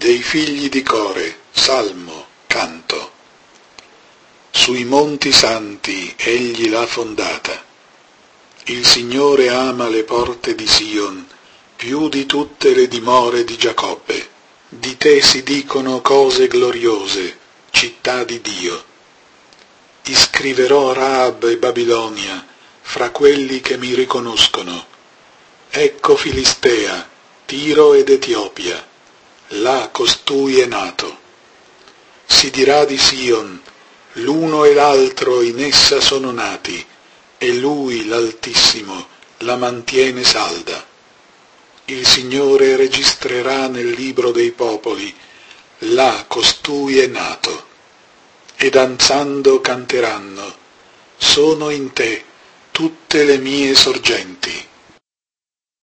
Dei figli di Core, salmo, canto. Sui monti santi egli l'ha fondata. Il Signore ama le porte di Sion più di tutte le dimore di Giacobbe. Di te si dicono cose gloriose, città di Dio. Iscriverò Raab e Babilonia fra quelli che mi riconoscono. Ecco Filistea, Tiro ed Etiopia. Là costui è nato. Si dirà di Sion, l'uno e l'altro in essa sono nati, e lui, l'Altissimo, la mantiene salda. Il Signore registrerà nel libro dei popoli, là costui è nato. E danzando canteranno, sono in te tutte le mie sorgenti.